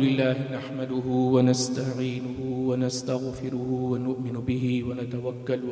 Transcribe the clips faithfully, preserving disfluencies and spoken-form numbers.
لله نحمده ونستعينه ونستغفره ونؤمن به ونتوكل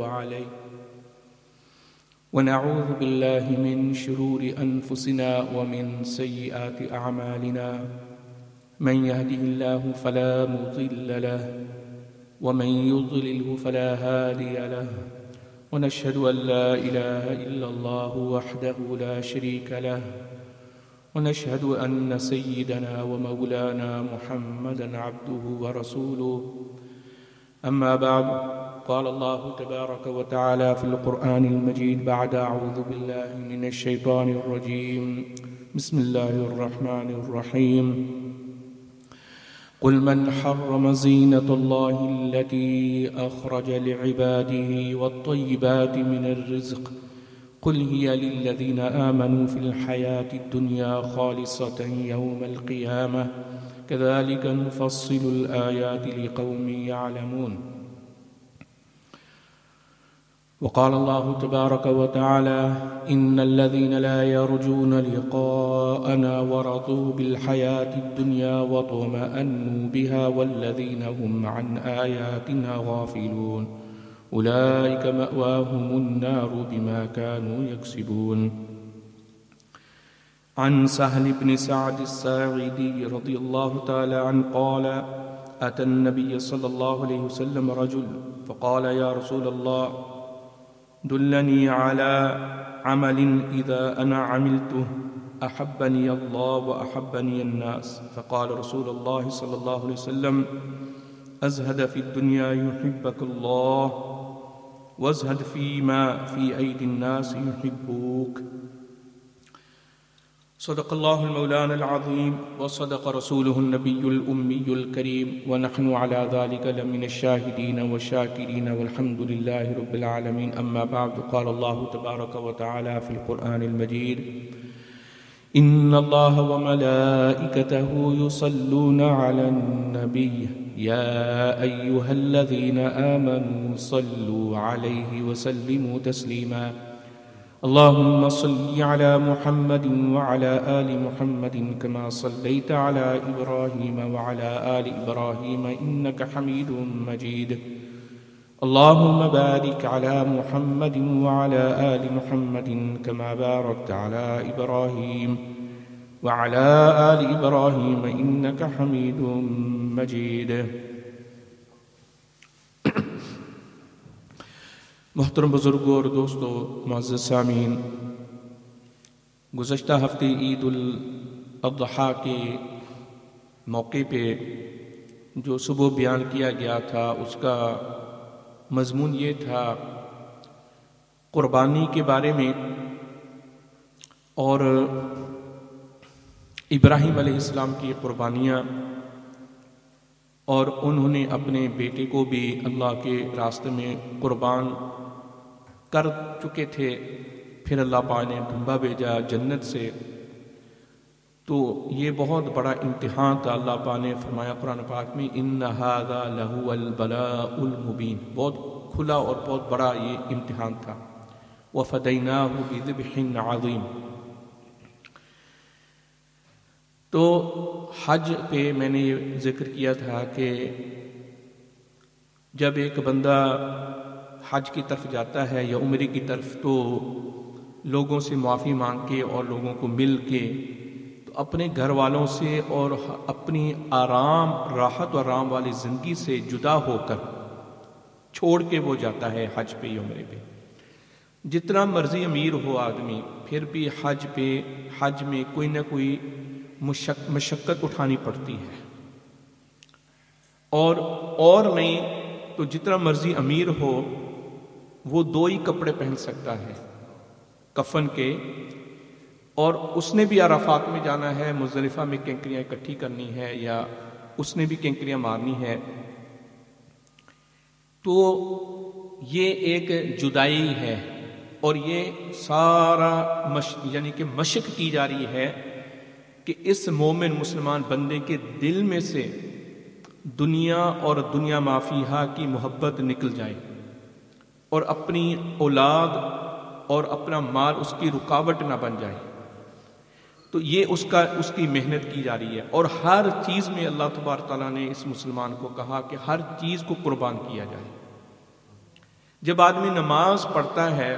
عليه ونعوذ بالله من شرور أنفسنا ومن سيئات أعمالنا من يهده الله فلا مضل له ومن يضلله فلا هادي له ونشهد أن لا إله إلا الله وحده لا شريك له ونشهد أن سيدنا ومولانا محمدا عبده ورسوله أما بعد قال الله تبارك وتعالى في القرآن المجيد بعد أعوذ بالله من الشيطان الرجيم بسم الله الرحمن الرحيم قل من حرم زينة الله التي أخرج لعباده والطيبات من الرزق قل هي للذين آمنوا في الحياة الدنيا خالصة يوم القيامة كذلك نفصل الآيات لقوم يعلمون. وقال الله تبارك وتعالى إن الذين لا يرجون لقاءنا ورضوا بالحياة الدنيا واطمأنوا بها والذين هم عن آياتنا غافلون أولئك مأواهم النار بما كانوا يكسبون. عن سهل بن سعد الساعدي رضي الله تعالى عنه قال أتى النبي صلى الله عليه وسلم رجل فقال يا رسول الله دلني على عمل إذا أنا عملته أحبني الله وأحبني الناس. فقال رسول الله صلى الله عليه وسلم أزهد في الدنيا يحبك الله وازهد فيما في أيدي الناس يحبوك. صدق الله المولانا العظيم وصدق رسوله النبي الأمي الكريم ونحن على ذلك لمن الشاهدين والشاكرين والحمد لله رب العالمين. أما بعد قال الله تبارك وتعالى في القرآن المجيد إن الله وملائكته يصلون على النبي يا أيها الذين آمنوا صلوا عليه وسلموا تسليما. اللهم صل على محمد وعلى آل محمد كما صليت على إبراهيم وعلى آل إبراهيم إنك حميد مجيد. اللهم بارك على محمد وعلى آل محمد كما باركت على إبراهيم وعلى آل إبراهيم إنك حميد مجيد. محترم بزرگوں اور دوستو معزز سامعین، گزشتہ ہفتے عید الاضحیٰ کے موقع پہ جو صبح بیان کیا گیا تھا اس کا مضمون یہ تھا قربانی کے بارے میں، اور ابراہیم علیہ السلام کی قربانیاں، اور انہوں نے اپنے بیٹے کو بھی اللہ کے راستے میں قربان کر چکے تھے، پھر اللہ پاک نے ڈھونڈا بھیجا جنت سے. تو یہ بہت بڑا امتحان تھا. اللہ پاک نے فرمایا قرآن پاک میں ان ھذا لہو البلاء المبین، بہت کھلا اور بہت بڑا یہ امتحان تھا. وفدیناہ بذبح عظیم. تو حج پہ میں نے یہ ذکر کیا تھا کہ جب ایک بندہ حج کی طرف جاتا ہے یا عمرے کی طرف، تو لوگوں سے معافی مانگ کے اور لوگوں کو مل کے، تو اپنے گھر والوں سے اور اپنی آرام راحت و آرام والی زندگی سے جدا ہو کر چھوڑ کے وہ جاتا ہے حج پہ یا عمرے پہ. جتنا مرضی امیر ہو آدمی، پھر بھی حج پہ حج میں کوئی نہ کوئی مشقت اٹھانی پڑتی ہے. اور اور نہیں تو جتنا مرضی امیر ہو وہ دو ہی کپڑے پہن سکتا ہے کفن کے، اور اس نے بھی عرفات میں جانا ہے، مزدلفہ میں کینکریاں اکٹھی کرنی ہے یا اس نے بھی کینکریاں مارنی ہے. تو یہ ایک جدائی ہے، اور یہ سارا مش یعنی کہ مشق کی جا رہی ہے کہ اس مومن مسلمان بندے کے دل میں سے دنیا اور دنیا مافیہا کی محبت نکل جائے، اور اپنی اولاد اور اپنا مال اس کی رکاوٹ نہ بن جائے. تو یہ اس کا اس کی محنت کی جا رہی ہے، اور ہر چیز میں اللہ تبارک تعالیٰ نے اس مسلمان کو کہا کہ ہر چیز کو قربان کیا جائے۔ جب آدمی نماز پڑھتا ہے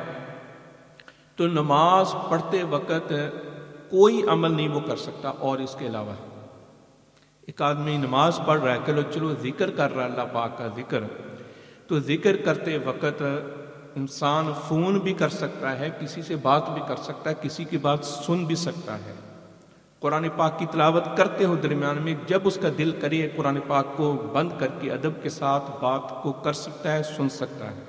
تو نماز پڑھتے وقت کوئی عمل نہیں وہ کر سکتا اور اس کے علاوہ ایک آدمی نماز پڑھ رہا ہے، چلو چلو ذکر کر رہا ہے اللہ پاک کا ذکر، تو ذکر کرتے وقت انسان فون بھی کر سکتا ہے، کسی سے بات بھی کر سکتا ہے، کسی کی بات سن بھی سکتا ہے، قرآن پاک کی تلاوت کرتے ہو درمیان میں جب اس کا دل کرے قرآن پاک کو بند کر کے ادب کے ساتھ بات کو کر سکتا ہے، سن سکتا ہے۔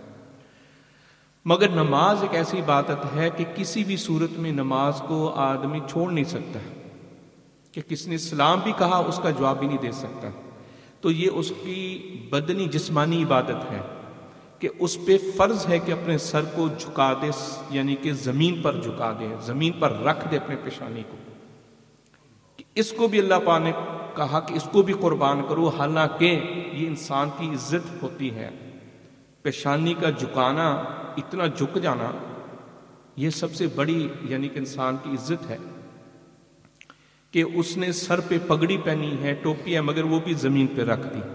مگر نماز ایک ایسی عبادت ہے کہ کسی بھی صورت میں نماز کو آدمی چھوڑ نہیں سکتا، کہ کس نے سلام بھی کہا اس کا جواب بھی نہیں دے سکتا، تو یہ اس کی بدنی جسمانی عبادت ہے کہ اس پہ فرض ہے کہ اپنے سر کو جھکا دے، یعنی کہ زمین پر جھکا دے، زمین پر رکھ دے اپنے پیشانی کو، کہ اس کو بھی اللہ پاک نے کہا کہ اس کو بھی قربان کرو، حالانکہ یہ انسان کی عزت ہوتی ہے۔ پیشانی کا جھکانا، اتنا جھک جانا، یہ سب سے بڑی یعنی کہ انسان کی عزت ہے کہ اس نے سر پہ پگڑی پہنی ہے، ٹوپی ہے، مگر وہ بھی زمین پہ رکھ دی،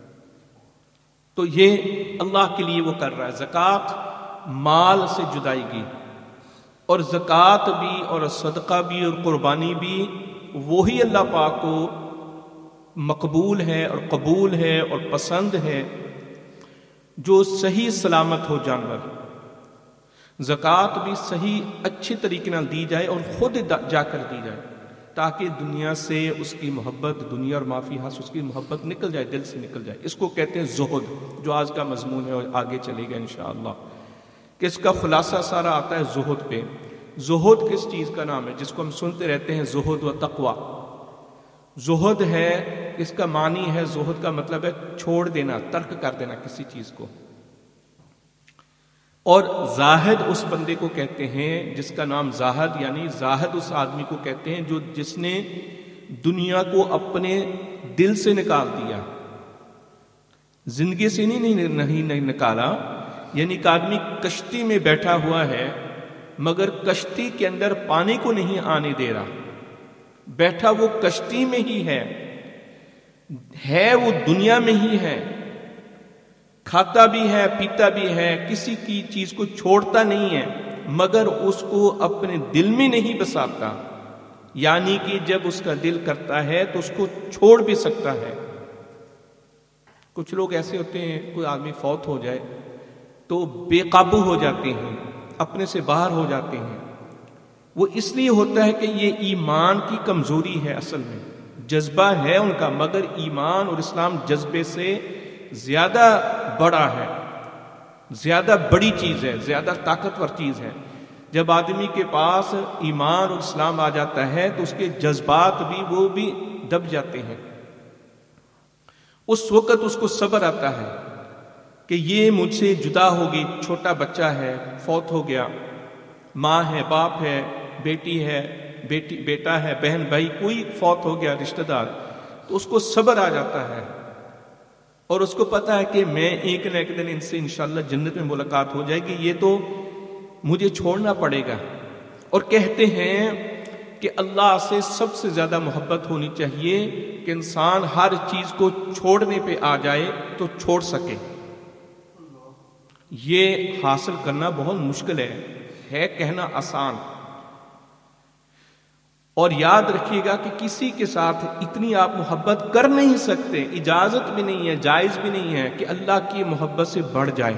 تو یہ اللہ کے لیے وہ کر رہا ہے۔ زکوٰۃ مال سے جدائی کی، اور زکوٰۃ بھی اور صدقہ بھی اور قربانی بھی وہی اللہ پاک کو مقبول ہے اور قبول ہے اور پسند ہے جو صحیح سلامت ہو جانور۔ زکوٰۃ بھی صحیح اچھے طریقے نال دی جائے اور خود جا کر دی جائے، تاکہ دنیا سے اس کی محبت، دنیا اور معافی ہاس اس کی محبت نکل جائے، دل سے نکل جائے۔ اس کو کہتے ہیں زہد، جو آج کا مضمون ہے اور آگے چلے گا انشاءاللہ، کہ اس کا خلاصہ سارا آتا ہے زہد پہ۔ زہد کس چیز کا نام ہے جس کو ہم سنتے رہتے ہیں زہد و تقوی؟ زہد ہے، اس کا معنی ہے، زہد کا مطلب ہے چھوڑ دینا، ترک کر دینا کسی چیز کو، اور زاہد اس بندے کو کہتے ہیں جس کا نام زاہد، یعنی زاہد اس آدمی کو کہتے ہیں جو جس نے دنیا کو اپنے دل سے نکال دیا، زندگی سے نہیں نہیں نہیں, نہیں نکالا، یعنی کہ آدمی کشتی میں بیٹھا ہوا ہے مگر کشتی کے اندر پانی کو نہیں آنے دے رہا، بیٹھا وہ کشتی میں ہی ہے ہے وہ دنیا میں ہی ہے، کھاتا بھی ہے پیتا بھی ہے، کسی کی چیز کو چھوڑتا نہیں ہے، مگر اس کو اپنے دل میں نہیں بساتا، یعنی کہ جب اس کا دل کرتا ہے تو اس کو چھوڑ بھی سکتا ہے۔ کچھ لوگ ایسے ہوتے ہیں، کوئی آدمی فوت ہو جائے تو بے قابو ہو جاتے ہیں، اپنے سے باہر ہو جاتے ہیں، وہ اس لیے ہوتا ہے کہ یہ ایمان کی کمزوری ہے، اصل میں جذبہ ہے ان کا، مگر ایمان اور اسلام جذبے سے زیادہ بڑا ہے، زیادہ بڑی چیز ہے، زیادہ طاقتور چیز ہے۔ جب آدمی کے پاس ایمان اور اسلام آ جاتا ہے تو اس کے جذبات بھی وہ بھی دب جاتے ہیں، اس وقت اس کو صبر آتا ہے کہ یہ مجھ سے جدا ہو گئی، چھوٹا بچہ ہے فوت ہو گیا، ماں ہے، باپ ہے، بیٹی ہے، بیٹی بیٹا ہے، بہن بھائی، کوئی فوت ہو گیا رشتہ دار، تو اس کو صبر آ جاتا ہے، اور اس کو پتا ہے کہ میں ایک نہ ایک دن ان سے انشاءاللہ جنت میں ملاقات ہو جائے گی، یہ تو مجھے چھوڑنا پڑے گا۔ اور کہتے ہیں کہ اللہ سے سب سے زیادہ محبت ہونی چاہیے کہ انسان ہر چیز کو چھوڑنے پہ آ جائے تو چھوڑ سکے، یہ حاصل کرنا بہت مشکل ہے ہے کہنا آسان۔ اور یاد رکھیے گا کہ کسی کے ساتھ اتنی آپ محبت کر نہیں سکتے، اجازت بھی نہیں ہے، جائز بھی نہیں ہے کہ اللہ کی محبت سے بڑھ جائے۔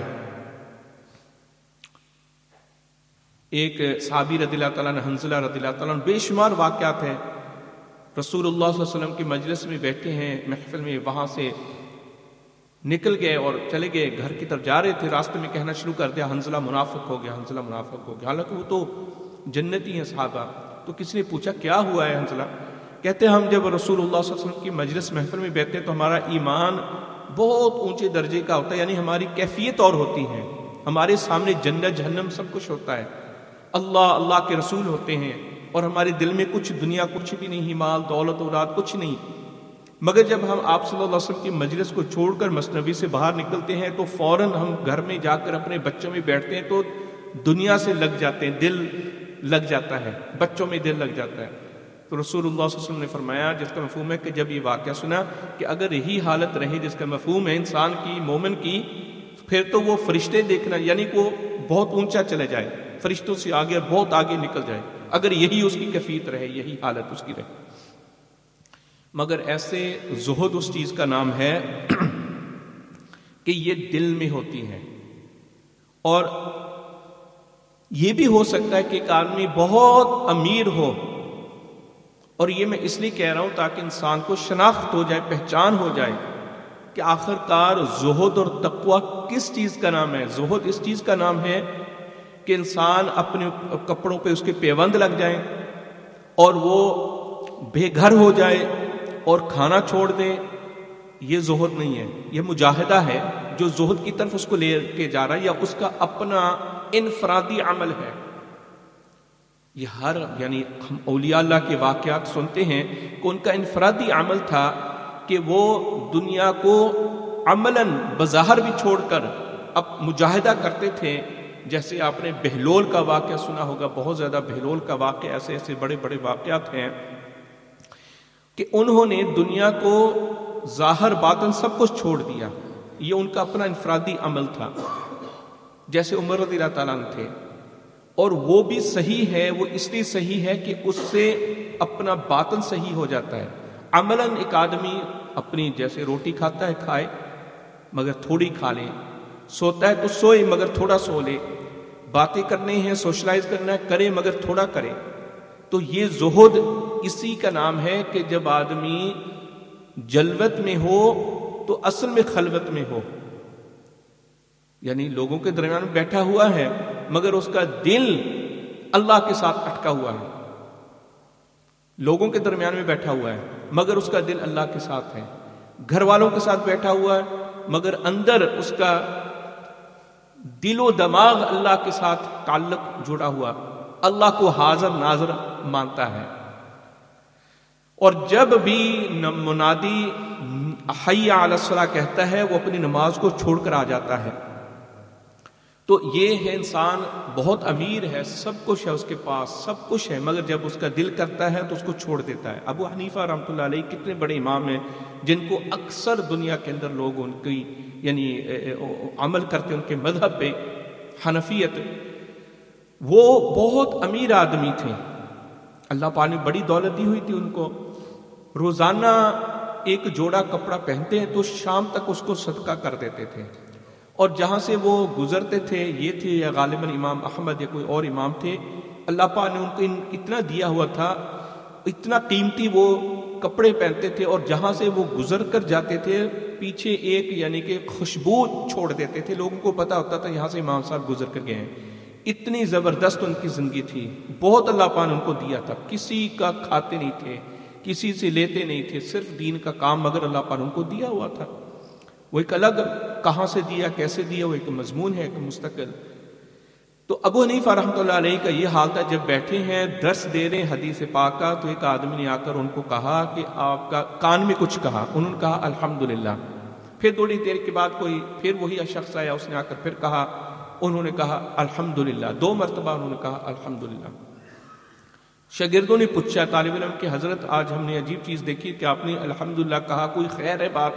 ایک صحابی رضی اللہ تعالیٰ عنہ، حنظلہ رضی اللہ تعالیٰ عنہ، بے شمار واقعات ہیں، رسول اللہ صلی اللہ علیہ وسلم کی مجلس میں بیٹھے ہیں، محفل میں، وہاں سے نکل گئے اور چلے گئے، گھر کی طرف جا رہے تھے، راستے میں کہنا شروع کر دیا حنظلہ منافق ہو گیا، حنظلہ منافق ہو گیا، حالانکہ وہ تو جنتی ہیں صحابہ۔ تو کسی نے پوچھا کیا ہوا ہے حنظلہ؟ کہتے ہیں ہم جب رسول اللہ صلی اللہ علیہ وسلم کی مجلس محفل میں بیٹھتے ہیں تو ہمارا ایمان بہت اونچے درجے کا ہوتا ہے، یعنی ہماری کیفیت اور ہوتی ہے، ہمارے سامنے جنت جہنم سب کچھ ہوتا ہے، اللہ اللہ کے رسول ہوتے ہیں، اور ہمارے دل میں کچھ دنیا کچھ بھی نہیں، مال دولت اولاد کچھ نہیں، مگر جب ہم آپ صلی اللہ علیہ وسلم کی مجلس کو چھوڑ کر مثنوی سے باہر نکلتے ہیں تو فوراً ہم گھر میں جا کر اپنے بچوں میں بیٹھتے ہیں تو دنیا سے لگ جاتے ہیں، دل لگ جاتا ہے، بچوں میں دل لگ جاتا ہے۔ تو رسول اللہ صلی اللہ علیہ وسلم نے فرمایا، جس کا مفہوم ہے کہ جب یہ واقعہ سنا کہ اگر یہی حالت رہے جس کا مفہوم ہے انسان کی، مومن کی، پھر تو وہ فرشتے دیکھنا، یعنی کہ وہ بہت اونچا چلے جائے، فرشتوں سے آگے بہت آگے نکل جائے، اگر یہی اس کی کیفیت رہے، یہی حالت اس کی رہے۔ مگر ایسے زہد اس چیز کا نام ہے کہ یہ دل میں ہوتی ہے، اور یہ بھی ہو سکتا ہے کہ ایک آدمی بہت امیر ہو، اور یہ میں اس لیے کہہ رہا ہوں تاکہ انسان کو شناخت ہو جائے، پہچان ہو جائے کہ آخر کار زہد اور تقوی کس چیز کا نام ہے۔ زہد اس چیز کا نام ہے کہ انسان اپنے کپڑوں پہ اس کے پیوند لگ جائیں اور وہ بے گھر ہو جائے اور کھانا چھوڑ دے، یہ زہد نہیں ہے، یہ مجاہدہ ہے جو زہد کی طرف اس کو لے کے جا رہا ہے، یا اس کا اپنا انفرادی عمل ہے۔ یہ ہر یعنی ہم اولیاء اللہ کے واقعات سنتے ہیں کہ ان کا انفرادی عمل تھا کہ وہ دنیا کو عملاً بظاہر بھی چھوڑ کر اب مجاہدہ کرتے تھے۔ جیسے آپ نے بہلول کا واقعہ سنا ہوگا، بہت زیادہ بہلول کا واقعہ، ایسے ایسے بڑے بڑے واقعات ہیں کہ انہوں نے دنیا کو ظاہر باطن سب کچھ چھوڑ دیا، یہ ان کا اپنا انفرادی عمل تھا۔ جیسے عمر رضی اللہ تعالیٰ عنہ تھے، اور وہ بھی صحیح ہے، وہ اس لیے صحیح ہے کہ اس سے اپنا باطن صحیح ہو جاتا ہے۔ عملاً ایک آدمی اپنی جیسے روٹی کھاتا ہے کھائے مگر تھوڑی کھا لے، سوتا ہے تو سوئے مگر تھوڑا سو لے، باتیں کرنے ہیں، سوشلائز کرنا ہے، کرے مگر تھوڑا کرے۔ تو یہ زہد اسی کا نام ہے کہ جب آدمی جلوت میں ہو تو اصل میں خلوت میں ہو، یعنی لوگوں کے درمیان میں بیٹھا ہوا ہے مگر اس کا دل اللہ کے ساتھ اٹکا ہوا ہے، لوگوں کے درمیان میں بیٹھا ہوا ہے مگر اس کا دل اللہ کے ساتھ ہے، گھر والوں کے ساتھ بیٹھا ہوا ہے مگر اندر اس کا دل و دماغ اللہ کے ساتھ تعلق جڑا ہوا، اللہ کو حاضر ناظر مانتا ہے۔ اور جب بھی منادی حی علی الصلاۃ کہتا ہے وہ اپنی نماز کو چھوڑ کر آ جاتا ہے۔ تو یہ ہے انسان بہت امیر ہے، سب کچھ ہے اس کے پاس، سب کچھ ہے، مگر جب اس کا دل کرتا ہے تو اس کو چھوڑ دیتا ہے۔ ابو حنیفہ رحمۃ اللہ علیہ کتنے بڑے امام ہیں جن کو اکثر دنیا کے اندر لوگ ان کی یعنی عمل کرتے ان کے مذہب پہ، حنفیت، وہ بہت امیر آدمی تھے، اللہ پاک نے بڑی دولت دی ہوئی تھی ان کو، روزانہ ایک جوڑا کپڑا پہنتے ہیں تو شام تک اس کو صدقہ کر دیتے تھے، اور جہاں سے وہ گزرتے تھے، یہ تھے یا غالباً امام احمد یا کوئی اور امام تھے، اللہ پاک نے ان کو اتنا دیا ہوا تھا، اتنا قیمتی وہ کپڑے پہنتے تھے، اور جہاں سے وہ گزر کر جاتے تھے پیچھے ایک یعنی کہ خوشبو چھوڑ دیتے تھے، لوگوں کو پتا ہوتا تھا یہاں سے امام صاحب گزر کر گئے ہیں۔ اتنی زبردست ان کی زندگی تھی، بہت اللہ پاک نے ان کو دیا تھا، کسی کا کھاتے نہیں تھے، کسی سے لیتے نہیں تھے، صرف دین کا کام، مگر اللہ پاک نے ان کو دیا ہوا تھا۔ وہ ایک الگ کہاں سے دیا، کیسے دیا، وہ ایک مضمون ہے، ایک مستقل۔ تو ابو حنیفہ رحمۃ اللہ علیہ کا یہ حال تھا، جب بیٹھے ہیں درس دے رہے ہیں حدیث پاک کا، تو ایک آدمی نے آ کر ان کو کہا کہ آپ کا کان میں کچھ کہا، انہوں نے کہا الحمدللہ۔ پھر تھوڑی دیر کے بعد کوئی پھر وہی شخص آیا، اس نے آ کر پھر کہا، انہوں نے کہا الحمدللہ، دو مرتبہ انہوں نے کہا الحمدللہ۔ شاگردوں نے پوچھا طالب علم کہ حضرت آج ہم نے عجیب چیز دیکھی کہ آپ نے الحمدللہ کہا، کوئی خیر ہے بات؟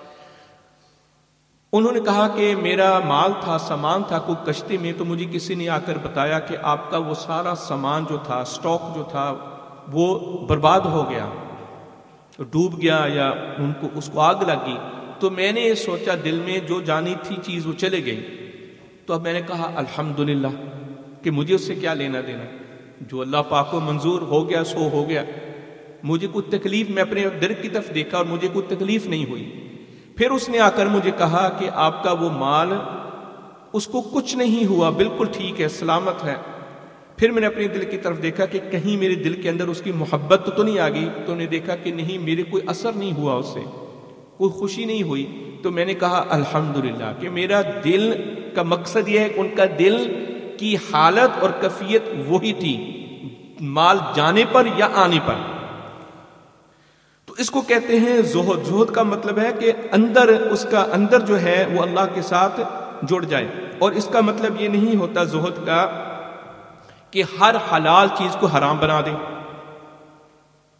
انہوں نے کہا کہ میرا مال تھا، سامان تھا کوئی کشتی میں، تو مجھے کسی نے آ کر بتایا کہ آپ کا وہ سارا سامان جو تھا، سٹاک جو تھا، وہ برباد ہو گیا، ڈوب گیا، یا ان کو اس کو آگ لگی۔ تو میں نے یہ سوچا دل میں، جو جانی تھی چیز وہ چلے گئی، تو اب میں نے کہا الحمدللہ کہ مجھے اس سے کیا لینا دینا، جو اللہ پاک کو منظور ہو گیا سو ہو گیا، مجھے کوئی تکلیف، میں اپنے در کی طرف دیکھا اور مجھے کوئی تکلیف نہیں ہوئی۔ پھر اس نے آ کر مجھے کہا کہ آپ کا وہ مال، اس کو کچھ نہیں ہوا، بالکل ٹھیک ہے، سلامت ہے۔ پھر میں نے اپنے دل کی طرف دیکھا کہ کہیں میرے دل کے اندر اس کی محبت تو نہیں آ گئی، تو نے دیکھا کہ نہیں، میرے کوئی اثر نہیں ہوا، اس سے کوئی خوشی نہیں ہوئی۔ تو میں نے کہا الحمدللہ کہ میرا دل کا مقصد یہ ہے کہ ان کا دل کی حالت اور کیفیت وہی تھی، مال جانے پر یا آنے پر۔ تو اس کو کہتے ہیں زہد۔ زہد کا مطلب ہے کہ اندر اس کا اندر جو ہے وہ اللہ کے ساتھ جڑ جائے، اور اس کا مطلب یہ نہیں ہوتا زہد کا کہ ہر حلال چیز کو حرام بنا دیں،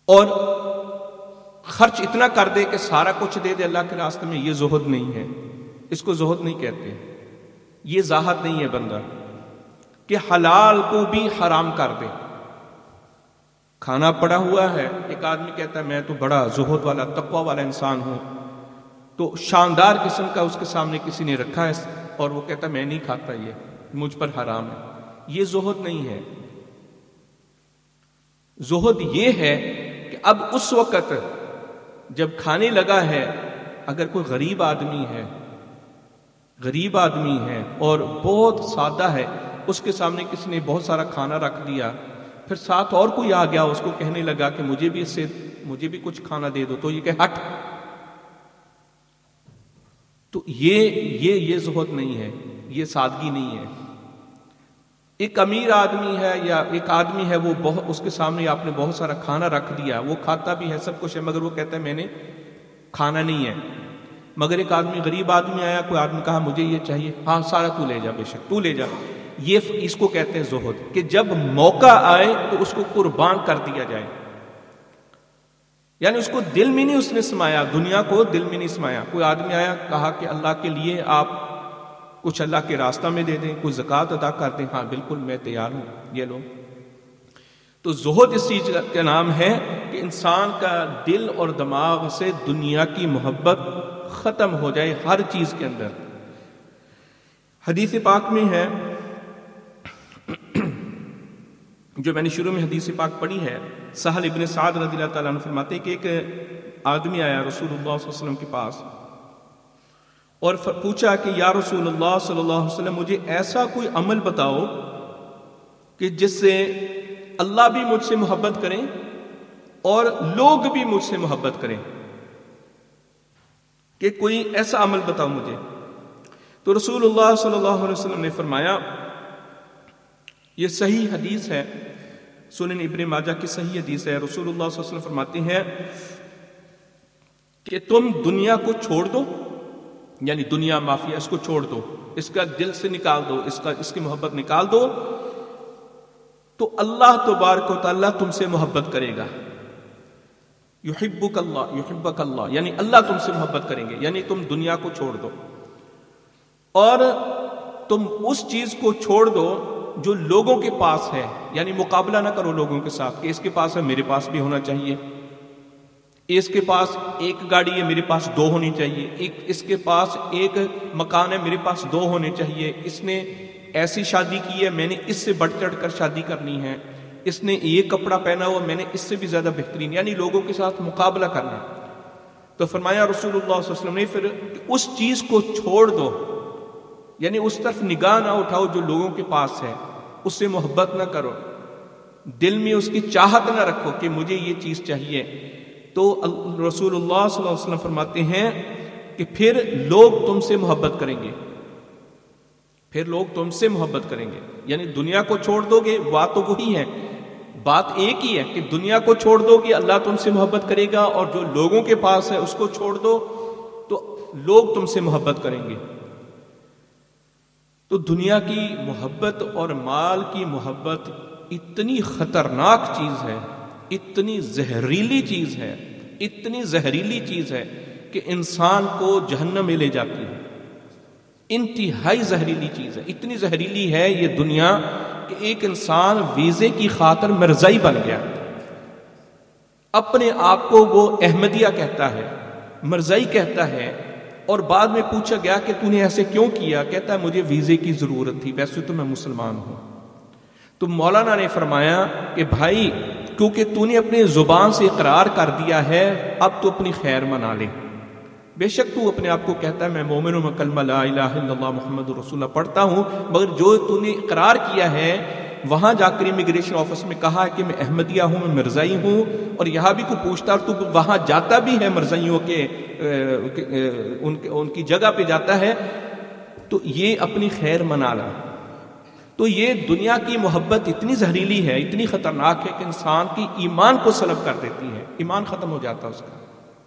اور خرچ اتنا کر دے کہ سارا کچھ دے دے اللہ کے راستے میں، یہ زہد نہیں ہے، اس کو زہد نہیں کہتے، یہ زاہد نہیں ہے بندہ کہ حلال کو بھی حرام کر دے۔ کھانا پڑا ہوا ہے، ایک آدمی کہتا ہے میں تو بڑا زہد والا تقوی والا انسان ہوں، تو شاندار قسم کا اس کے سامنے کسی نے رکھا ہے اور وہ کہتا ہے میں نہیں کھاتا، یہ مجھ پر حرام ہے، یہ زہد نہیں ہے۔ زہد یہ ہے کہ اب اس وقت جب کھانے لگا ہے، اگر کوئی غریب آدمی ہے غریب آدمی ہے اور بہت سادہ ہے، اس کے سامنے کسی نے بہت سارا کھانا رکھ دیا، پھر ساتھ اور کوئی آ گیا، اس کو کہنے لگا کہ مجھے بھی اس سے مجھے بھی کچھ کھانا دے دو، تو یہ کہ ہٹ، تو یہ یہ یہ زہد نہیں ہے، یہ سادگی نہیں ہے۔ ایک امیر آدمی ہے یا ایک آدمی ہے، وہ بہت اس کے سامنے آپ نے بہت سارا کھانا رکھ دیا، وہ کھاتا بھی ہے، سب کچھ ہے، مگر وہ کہتا ہے میں نے کھانا نہیں ہے۔ مگر ایک آدمی غریب آدمی آیا، کوئی آدمی کہا مجھے یہ چاہیے، ہاں سارا تو لے جا، بے شک تو لے جا، یہ اس کو کہتے ہیں زہد، کہ جب موقع آئے تو اس کو قربان کر دیا جائے، یعنی اس کو دل میں نہیں اس نے سمایا، دنیا کو دل میں نہیں سمایا۔ کوئی آدمی آیا، کہا کہ اللہ کے لیے آپ کچھ اللہ کے راستہ میں دے دیں، کوئی زکوٰۃ ادا کر دیں، ہاں بالکل میں تیار ہوں، یہ لو۔ تو زہد اس چیز کا نام ہے کہ انسان کا دل اور دماغ سے دنیا کی محبت ختم ہو جائے ہر چیز کے اندر۔ حدیث پاک میں ہے، جو میں نے شروع میں حدیث پاک پڑھی ہے، سہل ابن سعد رضی اللہ تعالیٰ عنہ فرماتے ہیں کہ ایک آدمی آیا رسول اللہ صلی اللہ علیہ وسلم کے پاس اور پوچھا کہ یا رسول اللہ صلی اللہ علیہ وسلم، مجھے ایسا کوئی عمل بتاؤ کہ جس سے اللہ بھی مجھ سے محبت کریں اور لوگ بھی مجھ سے محبت کریں، کہ کوئی ایسا عمل بتاؤ مجھے۔ تو رسول اللہ صلی اللہ علیہ وسلم نے فرمایا، یہ صحیح حدیث ہے، سنن ابن ماجہ کی صحیح حدیث ہے، رسول اللہ صلی اللہ علیہ وسلم فرماتے ہیں کہ تم دنیا کو چھوڑ دو، یعنی دنیا مافیا، اس کو چھوڑ دو، اس کا دل سے نکال دو، اس کا اس کی محبت نکال دو، تو اللہ تبارک و تعالیٰ تم سے محبت کرے گا۔ یحبک اللہ، یحبک اللہ، یعنی اللہ تم سے محبت کریں گے، یعنی تم دنیا کو چھوڑ دو اور تم اس چیز کو چھوڑ دو جو لوگوں کے پاس ہے، یعنی مقابلہ نہ کرو لوگوں کے ساتھ کہ اس کے پاس ہے میرے پاس بھی ہونا چاہیے، اس کے پاس ایک گاڑی ہے میرے پاس دو ہونی چاہیے، ایک اس کے پاس ایک مکان ہے میرے پاس دو ہونے چاہیے، اس نے ایسی شادی کی ہے میں نے اس سے بڑھ چڑھ کر شادی کرنی ہے، اس نے یہ کپڑا پہنا ہوا میں نے اس سے بھی زیادہ بہترین، یعنی لوگوں کے ساتھ مقابلہ کرنا۔ تو فرمایا رسول اللہ صلی اللہ علیہ وسلم نے پھر اس چیز کو چھوڑ دو، یعنی اس طرف نگاہ نہ اٹھاؤ جو لوگوں کے پاس ہے، اس سے محبت نہ کرو، دل میں اس کی چاہت نہ رکھو کہ مجھے یہ چیز چاہیے۔ تو رسول اللہ صلی اللہ علیہ وسلم فرماتے ہیں کہ پھر لوگ تم سے محبت کریں گے، پھر لوگ تم سے محبت کریں گے، یعنی دنیا کو چھوڑ دو گے، بات تو وہی ہے، بات ایک ہی ہے کہ دنیا کو چھوڑ دو گے اللہ تم سے محبت کرے گا، اور جو لوگوں کے پاس ہے اس کو چھوڑ دو تو لوگ تم سے محبت کریں گے۔ تو دنیا کی محبت اور مال کی محبت اتنی خطرناک چیز ہے، اتنی زہریلی چیز ہے، اتنی زہریلی چیز ہے کہ انسان کو جہنم میں لے جاتی ہے، انتہائی زہریلی چیز ہے، اتنی زہریلی ہے یہ دنیا کہ ایک انسان ویزے کی خاطر مرزائی بن گیا، اپنے آپ کو وہ احمدیہ کہتا ہے، مرزائی کہتا ہے، اور بعد میں پوچھا گیا کہ تو نے ایسے کیوں کیا، کہتا ہے مجھے ویزے کی ضرورت تھی، ویسے تو میں مسلمان ہوں۔ تو مولانا نے فرمایا کہ بھائی کیونکہ تو نے اپنے زبان سے اقرار کر دیا ہے، اب تو اپنی خیر منا لے، بے شک تو اپنے آپ کو کہتا ہے میں مومن ہوں، میں کلمہ لا الہ الا اللہ محمد رسول اللہ پڑھتا ہوں، مگر جو تو نے اقرار کیا ہے وہاں جا کر امیگریشن آفس میں کہا کہ میں احمدیہ ہوں، میں مرزائی ہوں، اور یہاں بھی کوئی پوچھتا اور تو وہاں جاتا بھی ہے مرزائیوں کے ان کی جگہ پہ جاتا ہے، تو یہ اپنی خیر منا لا۔ تو یہ دنیا کی محبت اتنی زہریلی ہے، اتنی خطرناک ہے کہ انسان کی ایمان کو سلب کر دیتی ہے، ایمان ختم ہو جاتا ہے اس کا۔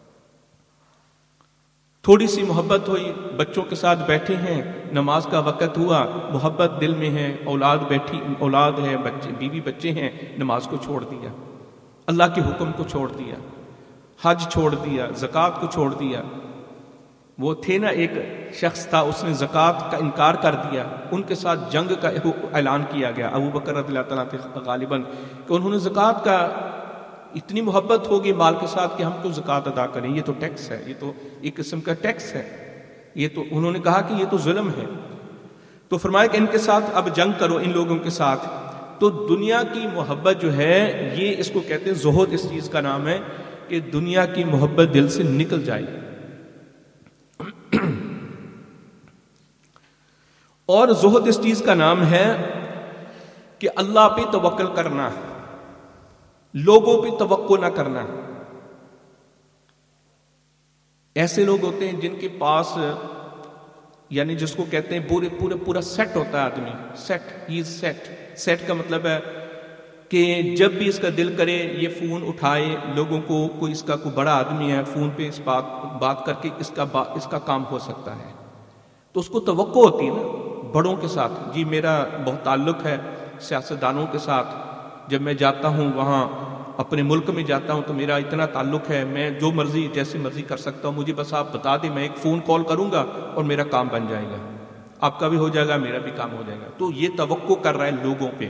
تھوڑی سی محبت ہوئی، بچوں کے ساتھ بیٹھے ہیں، نماز کا وقت ہوا، محبت دل میں ہے، اولاد بیٹھی اولاد ہے، بچے بیوی بچے ہیں، نماز کو چھوڑ دیا، اللہ کے حکم کو چھوڑ دیا، حج چھوڑ دیا، زکوٰۃ کو چھوڑ دیا. وہ تھے نا ایک شخص تھا، اس نے زکوٰۃ کا انکار کر دیا، ان کے ساتھ جنگ کا اعلان کیا گیا، ابو بکر رضی اللہ تعالیٰ عنہ غالباً، کہ انہوں نے زکوٰۃ کا اتنی محبت ہوگی مال کے ساتھ کہ ہم کو زکوٰۃ ادا کریں، یہ تو ٹیکس ہے، یہ تو ایک قسم کا ٹیکس ہے، یہ تو انہوں نے کہا کہ یہ تو ظلم ہے. تو فرمایا کہ ان کے ساتھ اب جنگ کرو، ان لوگوں کے ساتھ. تو دنیا کی محبت جو ہے یہ اس کو کہتے ہیں زہد، اس چیز کا نام ہے کہ دنیا کی محبت دل سے نکل جائے. اور زہد اس چیز کا نام ہے کہ اللہ پہ توکل کرنا، لوگوں پہ توقع نہ کرنا. ایسے لوگ ہوتے ہیں جن کے پاس یعنی جس کو کہتے ہیں پورے پورے پورا سیٹ ہوتا ہے آدمی، set, he is set. Set کا مطلب ہے کہ جب بھی اس کا دل کرے یہ فون اٹھائے، لوگوں کو کوئی اس کا کوئی بڑا آدمی ہے، فون پہ اس بات بات کر کے اس کا با اس کا کام ہو سکتا ہے. تو اس کو توقع ہوتی ہے نا بڑوں کے ساتھ. جی میرا بہت تعلق ہے سیاستدانوں کے ساتھ، جب میں جاتا ہوں وہاں اپنے ملک میں جاتا ہوں تو میرا اتنا تعلق ہے، میں جو مرضی جیسے مرضی کر سکتا ہوں، مجھے بس آپ بتا دیں، میں ایک فون کال کروں گا اور میرا کام بن جائے گا، آپ کا بھی ہو جائے گا، میرا بھی کام ہو جائے گا. تو یہ توقع کر رہا ہے لوگوں پہ،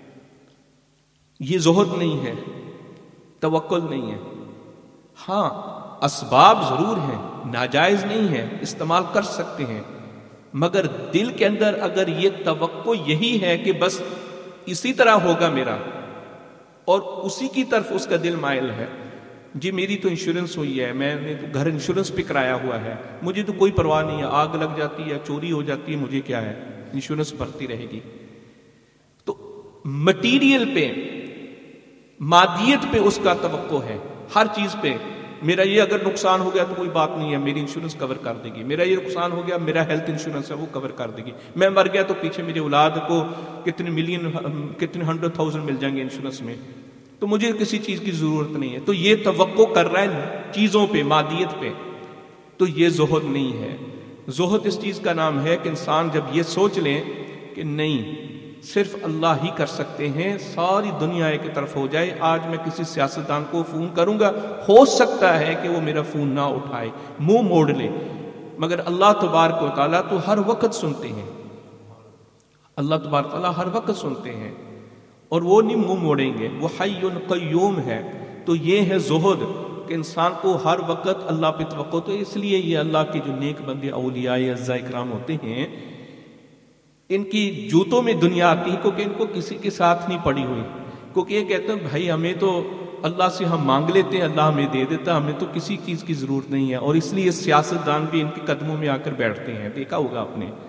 یہ زہد نہیں ہے، توکل نہیں ہے. ہاں اسباب ضرور ہیں، ناجائز نہیں ہے، استعمال کر سکتے ہیں، مگر دل کے اندر اگر یہ توقع یہی ہے کہ بس اسی طرح ہوگا میرا اور اسی کی طرف اس کا دل مائل ہے، جی میری تو انشورنس ہوئی ہے، میں نے تو گھر انشورنس پہ کرایا ہوا ہے، مجھے تو کوئی پرواہ نہیں ہے، آگ لگ جاتی ہے، چوری ہو جاتی ہے، مجھے کیا ہے، انشورنس بھرتی رہے گی. تو مٹیریل پہ، مادیت پہ اس کا توقع ہے، ہر چیز پہ. میرا یہ اگر نقصان ہو گیا تو کوئی بات نہیں ہے، میری انشورنس کور کر دے گی. میرا یہ نقصان ہو گیا، میرا ہیلتھ انشورنس ہے وہ کور کر دے گی. میں مر گیا تو پیچھے میری اولاد کو کتنے ملین کتنے ہنڈریڈ تھاؤزینڈ مل جائیں گے انشورنس میں، تو مجھے کسی چیز کی ضرورت نہیں ہے. تو یہ توقع کر رہا ہے چیزوں پہ، مادیت پہ، تو یہ زہد نہیں ہے. زہد اس چیز کا نام ہے کہ انسان جب یہ سوچ لے کہ نہیں صرف اللہ ہی کر سکتے ہیں، ساری دنیا ایک طرف ہو جائے. آج میں کسی سیاستدان کو فون کروں گا، ہو سکتا ہے کہ وہ میرا فون نہ اٹھائے، منہ موڑ لے، مگر اللہ تبارک و تعالیٰ تو ہر وقت سنتے ہیں. اللہ تبارک و تعالیٰ ہر وقت سنتے ہیں اور وہ نہیں منہ موڑیں گے، وہ حی قیوم ہے. تو یہ ہے زہد کہ انسان کو ہر وقت اللہ پہ توقع. تو اس لیے یہ اللہ کے جو نیک بندے اولیاء اعزاء اکرام ہوتے ہیں، ان کی جوتوں میں دنیا آتی ہے کیونکہ ان کو کسی کے ساتھ نہیں پڑی ہوئی. کیونکہ یہ کہتے ہیں بھائی ہمیں تو اللہ سے ہم مانگ لیتے ہیں، اللہ ہمیں دے دیتا، ہمیں تو کسی چیز کی ضرورت نہیں ہے. اور اس لیے سیاستدان بھی ان کے قدموں میں آ کر بیٹھتے ہیں، دیکھا ہوگا آپ نے،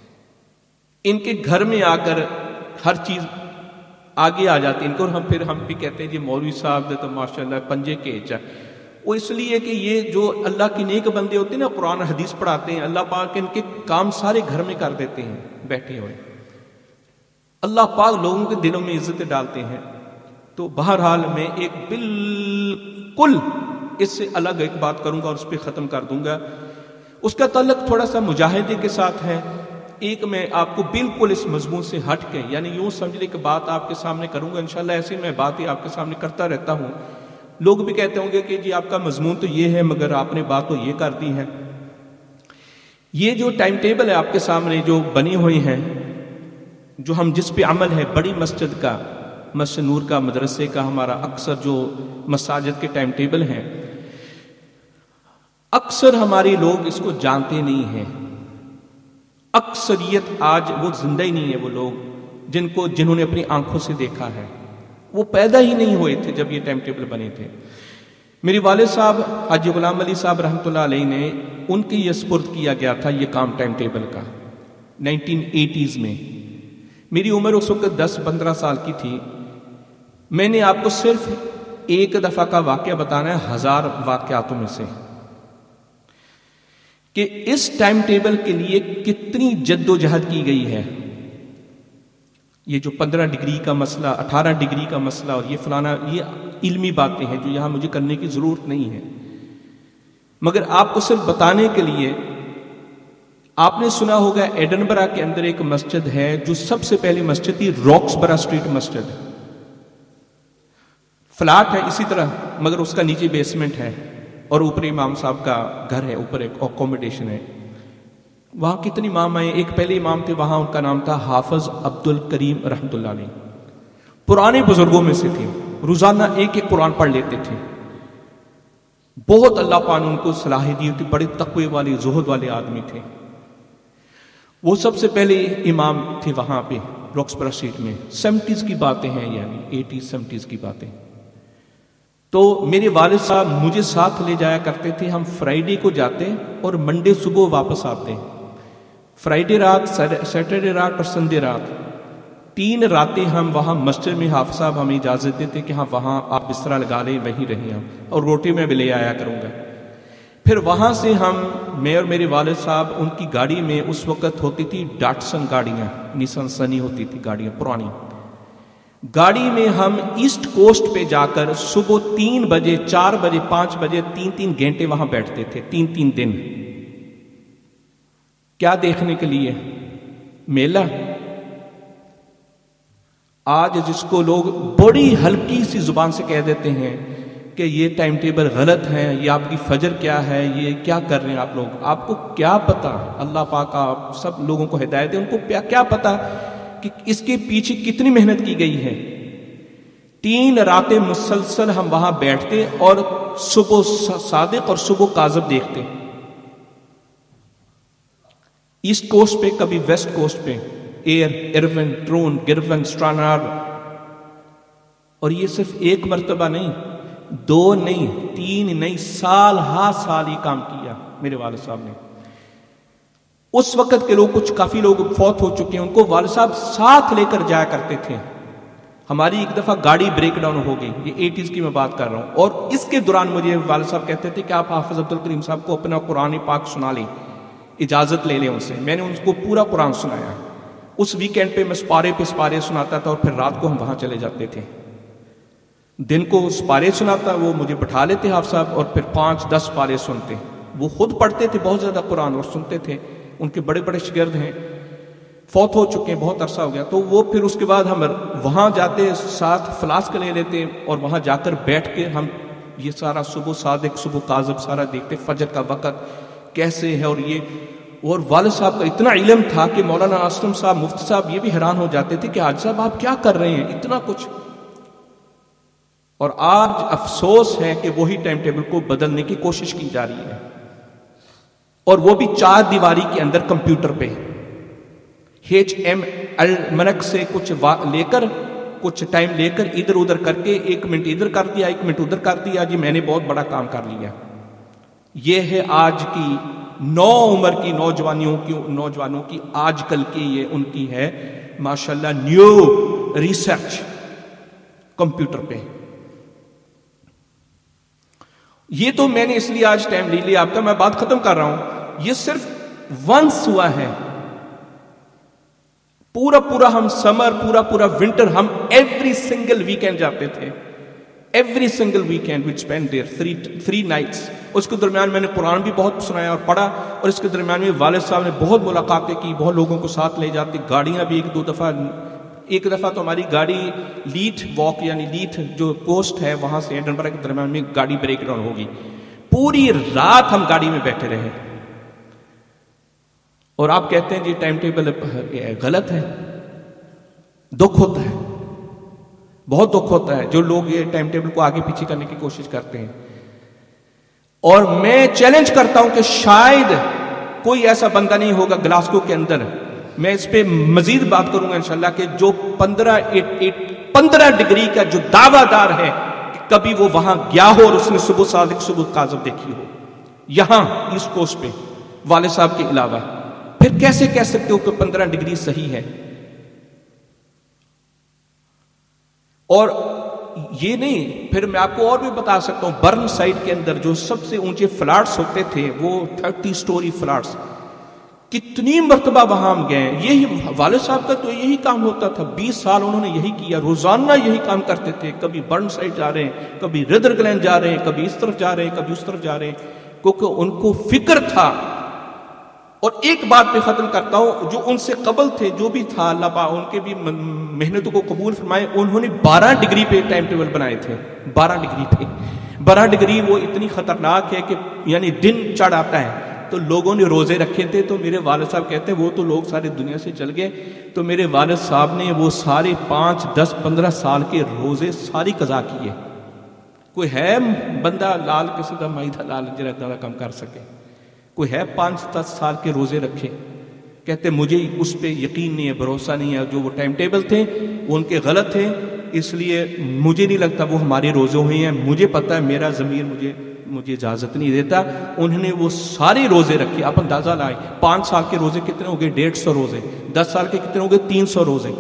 ان کے گھر میں آ کر ہر چیز آگے آ جاتی ہے ان کو. اور ہم پھر ہم بھی کہتے ہیں جی مولوی صاحب تو ماشاء اللہ پنجے کے چا. وہ اس لیے کہ یہ جو اللہ کے نیک بندے ہوتے ہیں نا، قرآن حدیث پڑھاتے ہیں، اللہ پاک ان کے کام سارے گھر میں کر دیتے ہیں بیٹھے ہوئے. اللہ پاک لوگوں کے دلوں میں عزت ڈالتے ہیں. تو بہرحال میں ایک بالکل اس سے الگ ایک بات کروں گا اور اس پہ ختم کر دوں گا. اس کا تعلق تھوڑا سا مجاہدے کے ساتھ ہے. ایک میں آپ کو بالکل اس مضمون سے ہٹ کے، یعنی یوں سمجھ لے کہ بات آپ کے سامنے کروں گا انشاءاللہ. ایسے میں باتیں آپ کے سامنے کرتا رہتا ہوں. لوگ بھی کہتے ہوں گے کہ جی آپ کا مضمون تو یہ ہے مگر آپ نے بات تو یہ کر دی ہے. یہ جو ٹائم ٹیبل ہے آپ کے سامنے جو بنی ہوئی ہیں، جو ہم جس پہ عمل ہے، بڑی مسجد کا، مسجد نور کا، مدرسے کا، ہمارا اکثر جو مساجد کے ٹائم ٹیبل ہیں، اکثر ہمارے لوگ اس کو جانتے نہیں ہیں. اکثریت آج وہ زندہ ہی نہیں ہے، وہ لوگ جن کو جنہوں نے اپنی آنکھوں سے دیکھا ہے. وہ پیدا ہی نہیں ہوئے تھے جب یہ ٹائم ٹیبل بنے تھے. میری والد صاحب حاجی غلام علی صاحب رحمۃ اللہ علیہ نے، ان کی یہ سپرد کیا گیا تھا یہ کام ٹائم ٹیبل کا نائنٹین ایٹیز میں. میری عمر اس وقت دس پندرہ سال کی تھی. میں نے آپ کو صرف ایک دفعہ کا واقعہ بتانا ہے ہزار واقعاتوں میں سے، کہ اس ٹائم ٹیبل کے لیے کتنی جد و جہد کی گئی ہے. یہ جو پندرہ ڈگری کا مسئلہ، اٹھارہ ڈگری کا مسئلہ اور یہ فلانا، یہ علمی باتیں ہیں جو یہاں مجھے کرنے کی ضرورت نہیں ہے، مگر آپ کو صرف بتانے کے لیے. آپ نے سنا ہوگا ایڈنبرا کے اندر ایک مسجد ہے جو سب سے پہلی مسجد تھی، راکسبرا اسٹریٹ مسجد. فلیٹ ہے اسی طرح، مگر اس کا نیچے بیسمنٹ ہے اور اوپر امام صاحب کا گھر ہے، اوپر ایک اکوموڈیشن ہے. وہاں کتنے امام آئے. ایک پہلے امام تھے وہاں، ان کا نام تھا حافظ عبد الکریم رحمۃ اللہ علیہ. پرانے بزرگوں میں سے تھے، روزانہ ایک ایک قرآن پڑھ لیتے تھے. بہت اللہ پاک نے ان کو صلاحیت دی تھی، بڑے تقوی والے زہد والے آدمی تھے. وہ سب سے پہلے امام تھے وہاں پہ روکسپورا اسٹریٹ میں. سیونٹیز کی باتیں ہیں، یعنی ایٹیز سیونٹیز کی باتیں. تو میرے والد صاحب مجھے ساتھ لے جایا کرتے تھے. ہم فرائیڈے کو جاتے اور منڈے صبح واپس آتے. فرائیڈے رات، سیٹرڈے رات اور سنڈے رات، تین راتیں ہم وہاں مسجد میں. حافظ صاحب ہمیں اجازت دیتے کہ ہاں وہاں آپ بستر لگا لیں، وہیں رہیں ہم، اور روٹی میں بھی لے آیا کروں گا. پھر وہاں سے ہم، میں اور میرے والد صاحب، ان کی گاڑی میں اس وقت ہوتی تھی ڈاٹسن گاڑیاں، نیسان سنی ہوتی تھی گاڑیاں پرانی. گاڑی میں ہم ایسٹ کوسٹ پہ جا کر صبح تین بجے، چار بجے، پانچ بجے تین تین گھنٹے وہاں بیٹھتے تھے، تین تین دن. کیا دیکھنے کے لیے؟ میلہ. آج جس کو لوگ بڑی ہلکی سی زبان سے کہہ دیتے ہیں کہ یہ ٹائم ٹیبل غلط ہے، یہ آپ کی فجر کیا ہے، یہ کیا کر رہے ہیں آپ لوگ. آپ کو کیا پتا؟ اللہ پاک آپ سب لوگوں کو ہدایت دے. ان کو کیا پتا کہ اس کے پیچھے کتنی محنت کی گئی ہے. تین راتیں مسلسل ہم وہاں بیٹھتے اور صبح صادق اور صبح کاذب دیکھتے. ایسٹ کوسٹ پہ، کبھی ویسٹ کوسٹ پہ، ایئر، ایرون، ٹرون، گرون، اسٹرانار. اور یہ صرف ایک مرتبہ نہیں، دو نہیں، تین نہیں، سال ہا سال یہ کام کیا میرے والد صاحب نے. اس وقت کے لوگ، کچھ کافی لوگ فوت ہو چکے ہیں، ان کو والد صاحب ساتھ لے کر جایا کرتے تھے. ہماری ایک دفعہ گاڑی بریک ڈاؤن ہو گئی، یہ ایٹیز کی میں بات کر رہا ہوں، اور اس کے دوران مجھے والد صاحب کہتے تھے کہ آپ حافظ عبد الکریم صاحب کو اپنا قرآن پاک سنا لیں، اجازت لے لیں ان سے. میں نے ان کو پورا قرآن سنایا. اس ویکینڈ پہ میں سپارے پہ سپارے سناتا تھا، اور پھر رات کو ہم وہاں چلے جاتے تھے. دن کو سپارے سناتا، وہ مجھے بٹھا لیتے حافظ صاحب، اور پھر پانچ دس پارے سنتے. وہ خود پڑھتے تھے بہت زیادہ قرآن اور سنتے تھے. ان کے بڑے بڑے شاگرد ہیں، فوت ہو چکے ہیں، بہت عرصہ ہو گیا. تو وہ پھر اس کے بعد ہم وہاں جاتے، ساتھ فلاسک لے لیتے، اور وہاں جا کر بیٹھ کے ہم یہ سارا صبح صادق صبح کاذب سارا دیکھتے، فجر کا وقت کیسے ہے. اور یہ اور والد صاحب کا اتنا علم تھا کہ مولانا اسلم صاحب، مفتی صاحب یہ بھی حیران ہو جاتے تھے کہ حاجی صاحب آپ کیا کر رہے ہیں، اتنا کچھ. اور آج افسوس ہے کہ وہی ٹائم ٹیبل کو بدلنے کی کوشش کی جا رہی ہے، اور وہ بھی چار دیواری کے اندر کمپیوٹر پہ. ایچ ایم ایل منک سے کچھ لے کر، کچھ ٹائم لے کر ادھر ادھر کر کے ایک منٹ ادھر کر دیا، ایک منٹ ادھر کر دیا. جی میں نے بہت بڑا کام کر لیا. یہ ہے آج کی نو عمر کی نوجوانیوں کی نوجوانوں کی آج کل کی، یہ ان کی ہے ماشاءاللہ نیو ریسرچ کمپیوٹر پہ. یہ تو میں نے اس لیے آج ٹائم لے لیا آپ کا، میں بات ختم کر رہا ہوں. یہ صرف ونس ہوا ہے. پورا پورا ہم سمر، پورا پورا ونٹر ہم ایوری سنگل ویکینڈ جاتے تھے. Every single weekend which spend their three three nights. اس کے درمیان میں نے قرآن بھی بہت سنایا اور پڑھا، اور اس کے درمیان میں والد صاحب نے بہت ملاقاتیں کی، بہت لوگوں کو ساتھ لے جاتے. گاڑیاں بھی ایک دو دفعہ، ایک دفعہ تو ہماری گاڑی لیتھ واک، یعنی لیتھ جو کوسٹ ہے وہاں سے ایڈنبرا کے درمیان میں گاڑی بریک ڈاؤن ہوگی. پوری رات ہم گاڑی میں بیٹھے رہے. اور آپ کہتے ہیں جی ٹائم ٹیبل غلط ہے. دکھ ہوتا ہے، بہت دکھ ہوتا ہے جو لوگ یہ ٹائم ٹیبل کو آگے پیچھے کرنے کی کوشش کرتے ہیں. اور میں چیلنج کرتا ہوں کہ شاید کوئی ایسا بندہ نہیں ہوگا گلاسکو کے اندر، میں اس پہ مزید بات کروں گا انشاءاللہ، کہ جو پندرہ پندرہ ڈگری کا جو دعویٰ دار ہے کہ کبھی وہ وہاں گیا ہو اور اس نے صبح صادق صبح کاذب دیکھی ہو یہاں ایسٹ کوسٹ پہ والد صاحب کے علاوہ. پھر کیسے کہہ سکتے ہو کہ پندرہ ڈگری صحیح ہے؟ اور یہ نہیں، پھر میں آپ کو اور بھی بتا سکتا ہوں، برن سائڈ کے اندر جو سب سے اونچے فلیٹس ہوتے تھے وہ تھرٹی سٹوری فلیٹس، کتنی مرتبہ وہاں ہم گئے. یہی والد صاحب کا تو یہی کام ہوتا تھا، بیس سال انہوں نے یہی کیا، روزانہ یہی کام کرتے تھے. کبھی برن سائڈ جا رہے ہیں، کبھی ردر گلین جا رہے ہیں، کبھی اس طرف جا رہے ہیں، کبھی اس طرف جا رہے ہیں، کیونکہ ان کو فکر تھا اور ایک بات پہ ختم کرتا ہوں، جو ان سے قبل تھے جو بھی تھا، اللہ پاک ان کے بھی محنتوں کو قبول فرمائے، انہوں نے بارہ ڈگری پہ ٹائم ٹیبل بنائے تھے، بارہ ڈگری پہ. بارہ ڈگری وہ اتنی خطرناک ہے کہ یعنی دن چڑھ آتا ہے تو لوگوں نے روزے رکھے تھے. تو میرے والد صاحب کہتے ہیں وہ تو لوگ سارے دنیا سے چل گئے، تو میرے والد صاحب نے وہ سارے پانچ دس پندرہ سال کے روزے ساری قضا کیے. کوئی ہے بندہ لال کسی کا معدہ لال جرا اتنا کم کر سکے؟ کوئی ہے پانچ دس سال کے روزے رکھے؟ کہتے مجھے اس پہ یقین نہیں ہے، بھروسہ نہیں ہے. جو وہ ٹائم ٹیبل تھے وہ ان کے غلط تھے، اس لیے مجھے نہیں لگتا وہ ہمارے روزے ہوئے ہیں. مجھے پتہ ہے میرا ضمیر مجھے مجھے اجازت نہیں دیتا. انہوں نے وہ سارے روزے رکھے. آپ اندازہ لائیں پانچ سال کے روزے کتنے ہو گئے؟ ڈیڑھ سو روزے. دس سال کے کتنے ہو گئے؟ تین سو روزے.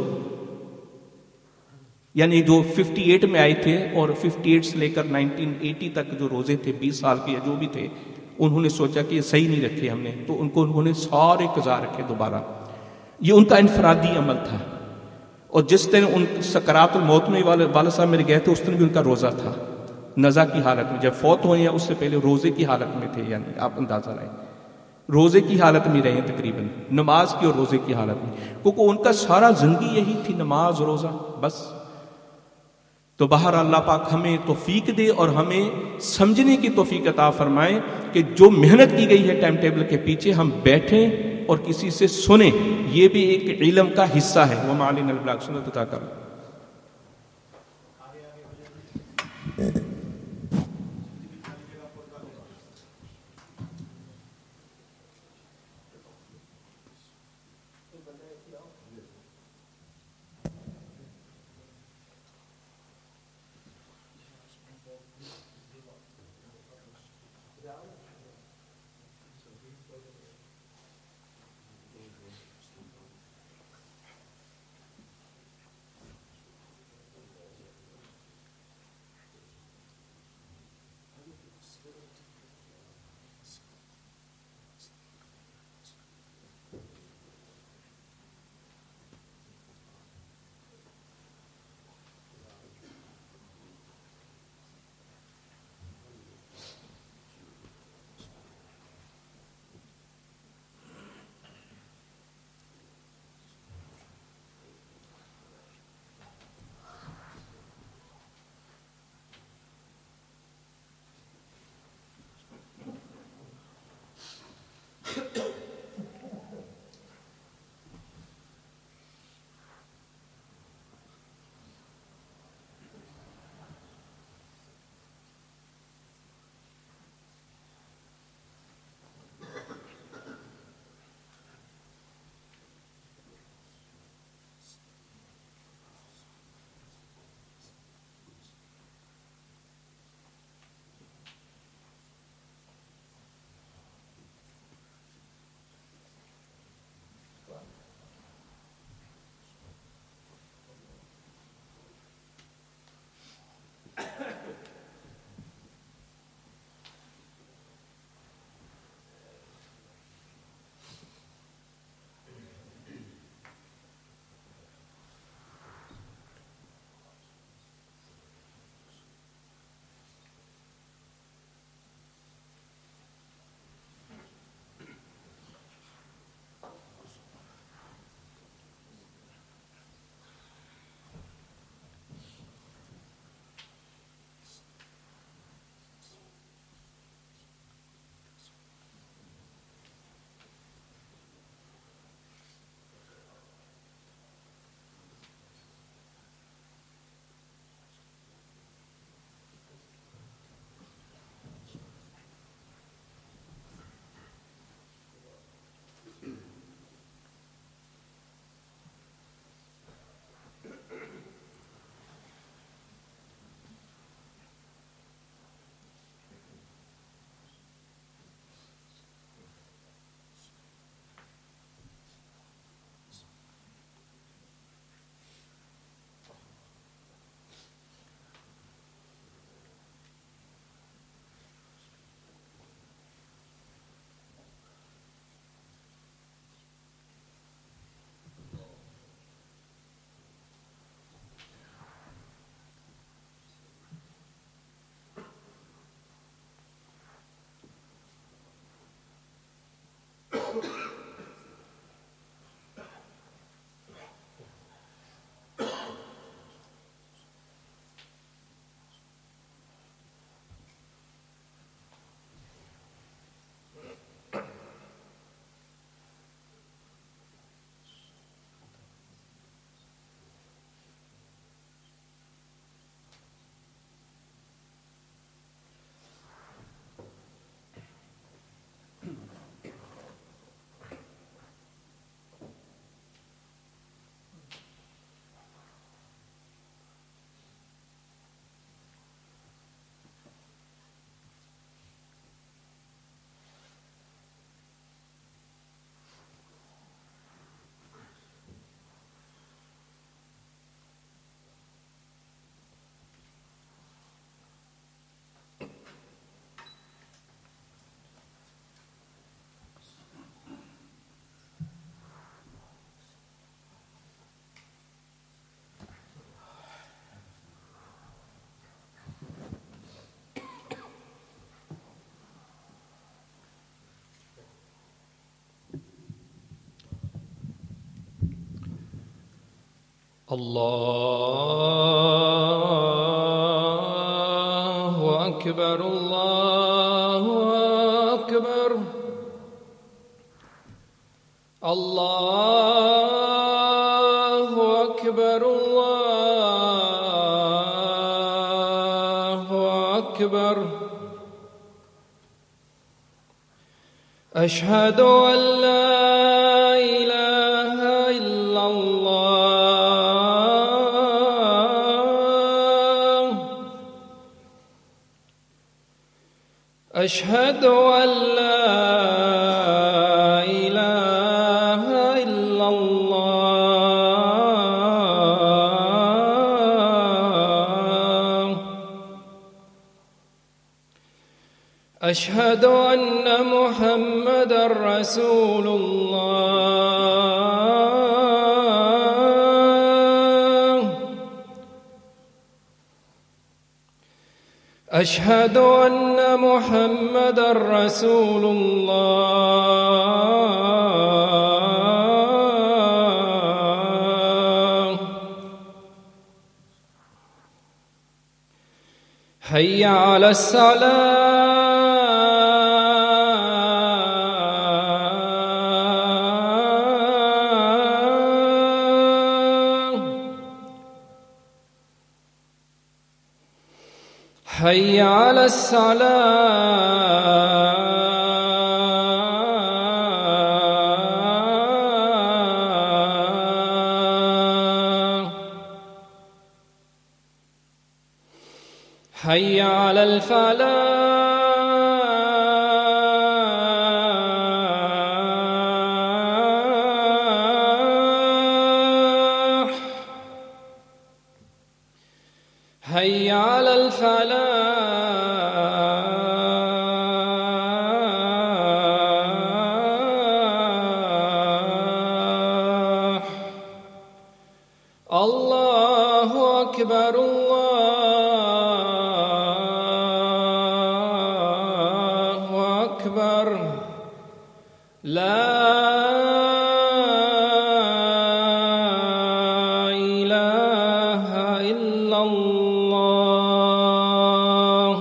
یعنی جو ففٹی ایٹ میں آئے تھے اور ففٹی ایٹ سے لے کر نائنٹین ایٹی تک جو روزے تھے بیس سال کے یا جو بھی تھے، انہوں نے سوچا کہ یہ صحیح نہیں رکھے ہم نے، تو ان کو انہوں نے سارے قضا رکھے دوبارہ. یہ ان کا انفرادی عمل تھا. اور جس دن ان سکرات الموت میں والد صاحب میرے گئے تھے اس دن بھی ان کا روزہ تھا، نزا کی حالت میں. جب فوت ہوئے ہیں اس سے پہلے روزے کی حالت میں تھے. یعنی آپ اندازہ لائیں روزے کی حالت میں رہے تقریباً، نماز کی اور روزے کی حالت میں، کیونکہ ان کا سارا زندگی یہی تھی، نماز روزہ بس. تو بہر اللہ پاک ہمیں توفیق دے اور ہمیں سمجھنے کی توفیق عطا فرمائے کہ جو محنت کی گئی ہے ٹائم ٹیبل کے پیچھے ہم بیٹھیں اور کسی سے سنیں، یہ بھی ایک علم کا حصہ ہے. وہ معلن البلاغ سنت عطا کر. الله أكبر الله أكبر الله أكبر الله أكبر أشهد أن لا إله إلا الله أشهد أن لا إله إلا الله أشهد أن محمدًا رسول الله أشهد أن محمدًا رسول الله حي على الصلاة حي على الصلاة حي على الفلاح حي على الفلاح الله أكبر الله أكبر لا إله إلا الله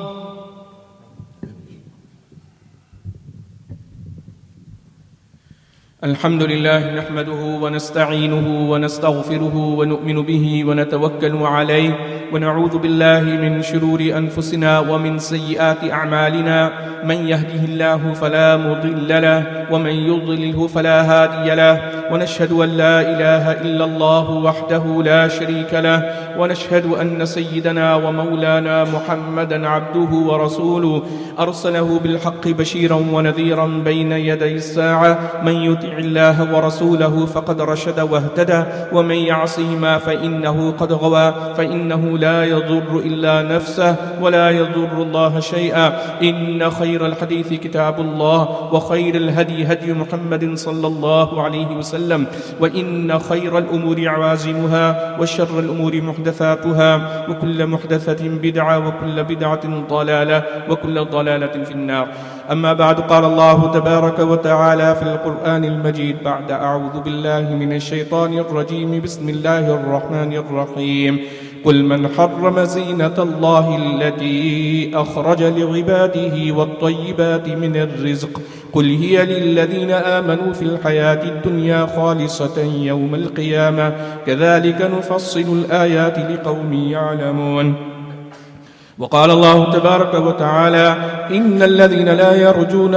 الحمد لله نحمده ونستعينه ونستغفره ونؤمن به ونتوكل عليه ونعوذ بالله من شرور أنفسنا ومن سيئات أعمالنا من يهده الله فلا مضل له ومن يضلله فلا هادي له ونشهد أن لا إله إلا الله وحده لا شريك له ونشهد أن سيدنا ومولانا محمدا عبده ورسوله أرسله بالحق بشيرا ونذيرا بين يدي الساعة من يطع الله ورسوله فقد رشد واهتدى ومن يعصهما فإنه قد غوى فإنه لا يضر إلا نفسه ولا يضر الله شيئا إن خير الحديث كتاب الله وخير الهدي هدي محمد صلى الله عليه وسلم وإن خير الأمور عوازمها وشر الأمور محدثاتها وكل محدثة بدعة وكل بدعة ضلالة وكل ضلالة في النار. أما بعد، قال الله تبارك وتعالى في القرآن المجيد بعد أعوذ بالله من الشيطان الرجيم بسم الله الرحمن الرحيم قل من حرم زينة الله التي أخرج لعباده والطيبات من الرزق قل هي للذين آمنوا في الحياة الدنيا خالصة يوم القيامة كذلك نفصل الآيات لقوم يعلمون. وقال الله تبارك وتعالى إن الذين لا يرجون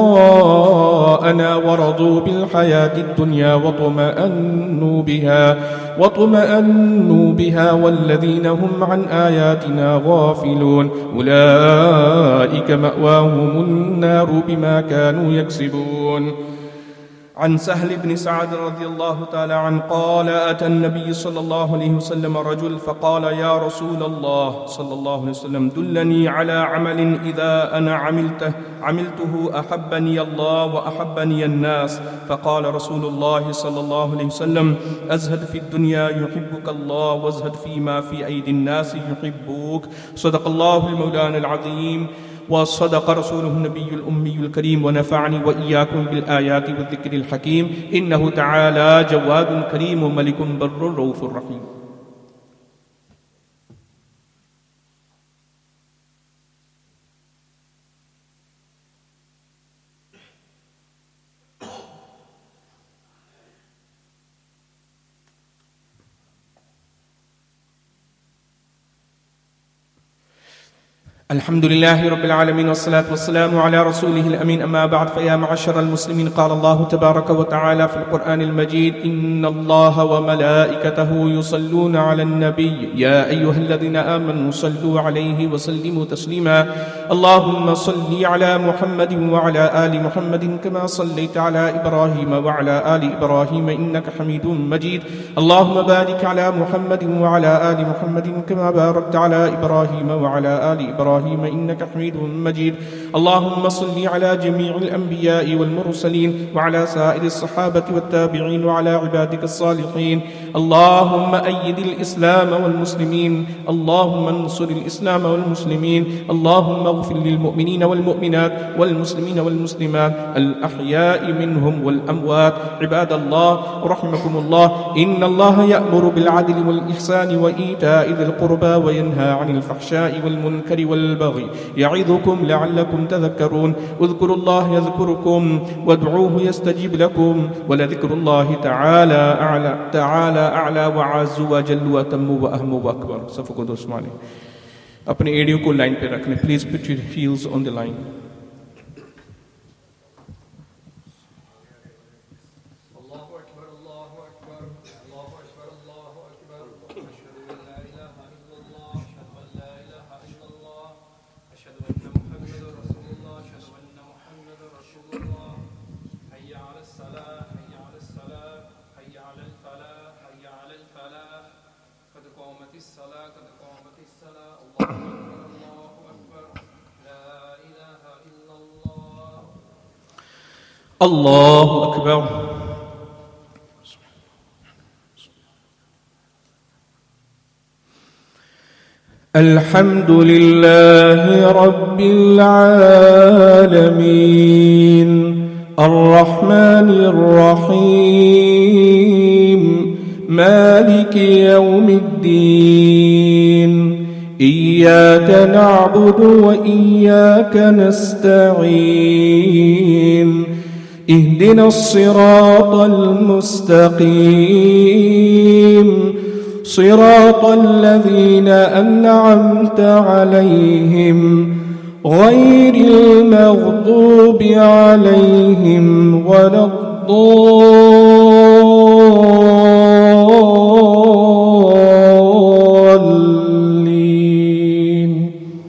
لقاءنا ورضوا بالحياة الدنيا واطمأنوا بها واطمأنوا بها والذين هم عن آياتنا غافلون أولئك مأواهم النار بما كانوا يكسبون. عن سهل بن سعد رضي الله تعالى عنه قال أتى النبي صلى الله عليه وسلم رجل فقال يا رسول الله صلى الله عليه وسلم دلني على عمل إذا أنا عملته عملته أحبني الله وأحبني الناس. فقال رسول الله صلى الله عليه وسلم أزهد في الدنيا يحبك الله وازهد فيما في أيدي الناس يحبوك. صدق الله المولان العظيم وصدق رسوله النبي الأمي الكريم ونفعني وإياكم بالآيات والذكر الحكيم إنه تعالى جواد كريم ملك بر رؤوف رحيم. الحمد لله رب العالمين والصلاة والسلام على رسوله الأمين. أما بعد، فيا معشر المسلمين، قال الله تبارك وتعالى في القرآن المجيد: إن الله وملائكته يصلون على النبي يا أيها الذين آمنوا صلوا عليه وسلموا تسليما. اللهم صل على محمد وعلى آل محمد كما صليت على إبراهيم وعلى آل إبراهيم إنك حميد مجيد. اللهم بارك على محمد وعلى آل محمد كما باركت على إبراهيم وعلى آل إبراهيم إنك حميد مجيد. اللهم صل على جميع الأنبياء والمرسلين وعلى سائر الصحابة والتابعين وعلى عبادك الصالحين. اللهم أيد الإسلام والمسلمين، اللهم انصر الإسلام والمسلمين، اللهم اغفر للمؤمنين والمؤمنات والمسلمين والمسلمات الأحياء منهم والأموات. عباد الله رحمكم الله، إن الله يأمر بالعدل والإحسان وإيتاء ذي القربى وينهى عن الفحشاء والمنكر والبغي يعظكم لعلكم تذكرون. اذكروا الله يذكركم وادعوه يستجب لكم، ولذكر الله تعالى أعلى تعالى أعلى وعز وجل وأتم وأهم وأكبر. सफ़ को दुरुस्त माने। अपने एड़ियों को लाइन पे रखने। Please put your heels on the line. الله أكبر. الحمد لله رب العالمين الرحمن الرحيم مالك يوم الدين. إياك نعبد وإياك نستعين. اهدنا الصراط المستقيم صراط الذين أنعمت عليهم غير المغضوب عليهم ولا الضالين.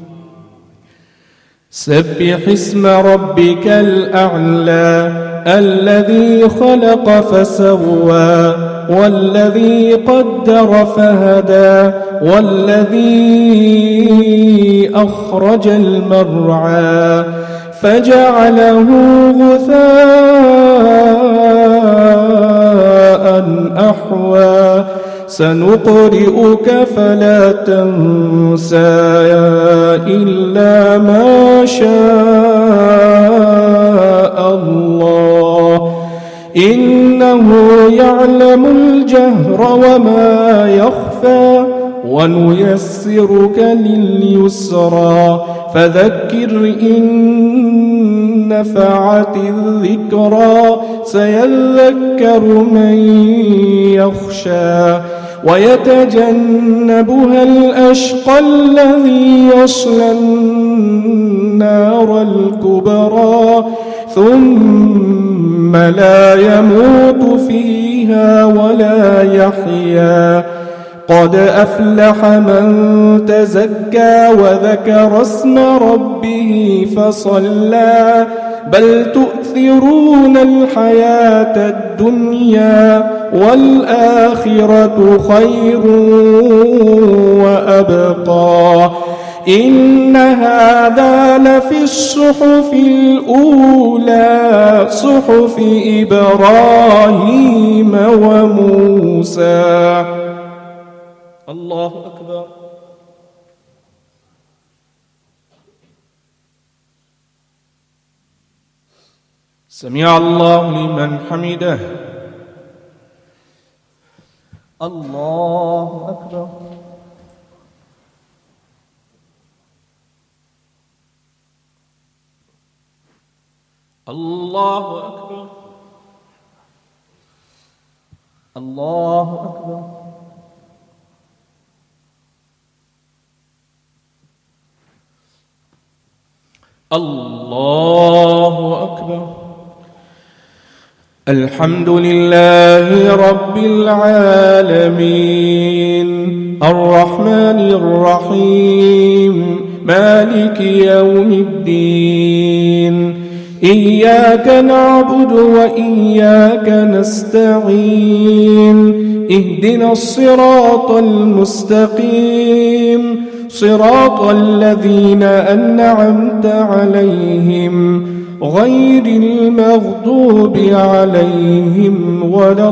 سبح اسم ربك الأعلى الذي خلق فسوى والذي قدر فهدى والذي أخرج المرعى فجعله غثاء أحوى. سنقرئك فلا تنسى إلا ما شاء الله إنه يعلم الجهر وما يخفى. ونيسرك لليسرى فذكر إن نفعت الذكرى. سيذكر من يخشى ويتجنبها الأشقى الذي يصلى النار الكبرى ثم لا يموت فيها ولا يحيا. قد أفلح من تزكى وذكر اسم ربه فصلى. بل تؤثرون الحياة الدنيا والآخرة خير وأبقى. إن هذا لفي الصحف الأولى صحف إبراهيم وموسى. الله أكبر. سمع الله لمن حمده. الله أكبر. الله أكبر. الله أكبر. الله أكبر. الحمد لله رب العالمين الرحمن الرحيم مالك يوم الدين إياك نعبد وإياك نستعين اهدنا الصراط المستقيم صراط الذين أنعمت عليهم غير المغضوب عليهم ولا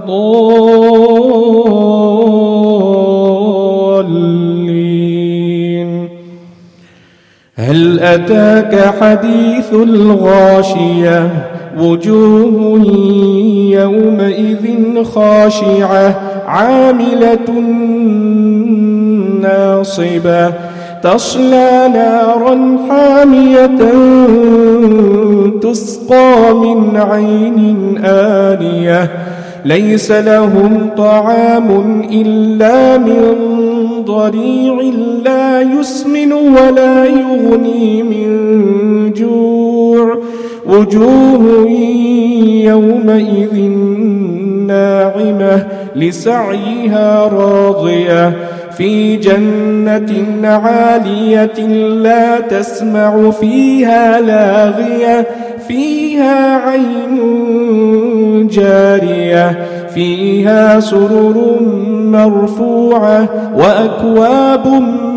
الضالين. هل أتاك حديث الغاشية وجوه يومئذ خاشعة عاملة ناصبة تصلى نارا حامية تسقى من عين آنية ليس لهم طعام إلا من ضريع لا يسمن ولا يغني من جوع وجوه يومئذ ناعمة لسعيها راضية في جنة عالية لا تسمع فيها لاغية فيها عين جارية فيها سرر مرفوعة وأكواب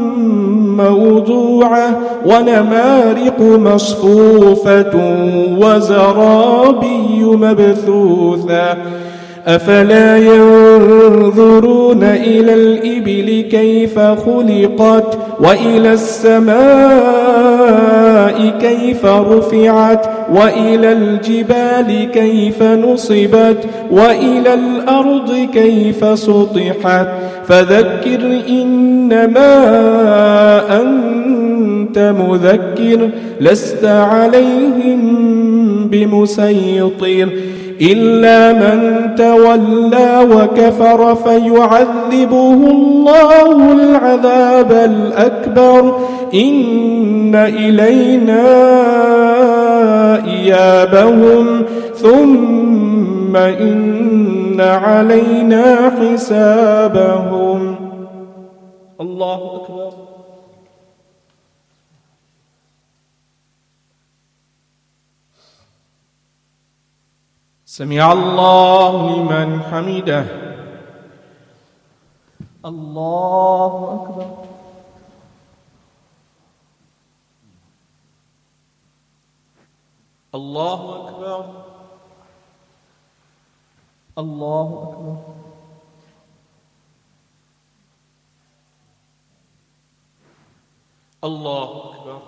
موضوعة ونمارق مصفوفة وزرابي مبثوثة أفلا ينظرون إلى الإبل كيف خلقت وإلى السماء كيف رفعت وإلى الجبال كيف نصبت وإلى الأرض كيف سطحت فذكر إنما أنت مذكر لست عليهم بمسيطر إلا من تولى وكفر فيعذبه الله العذاب الأكبر إن إلينا إيابهم ثم إن علينا حسابهم. الله أكبر. سمع الله لمن حمده. الله أكبر. الله أكبر. الله أكبر. الله أكبر.